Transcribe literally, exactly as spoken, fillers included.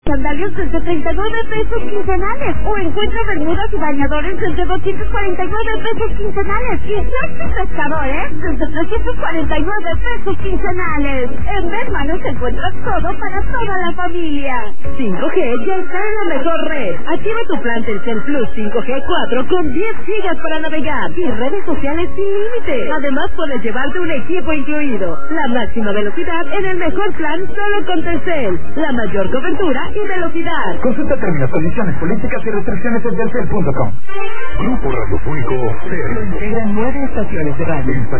Sandalias desde treinta y nueve pesos quincenales. O encuentra bermudas y bañadores desde doscientos cuarenta y nueve pesos quincenales. Y flexi pescadores desde trescientos cuarenta y nueve pesos quincenales. En Bermanos encuentras todo para toda la familia. cinco G ya está en la mejor red. Activa tu plan Telcel Plus cinco G cuatro con diez gigas para navegar y redes sociales sin límite. Además puedes llevarte un equipo incluido. La máxima velocidad en el mejor plan solo con Telcel. La mayor cobertura y velocidad. Consulta términos, condiciones, políticas y restricciones en telcel punto com. Grupo Radiofónico C R. Integran nueve estaciones de radio.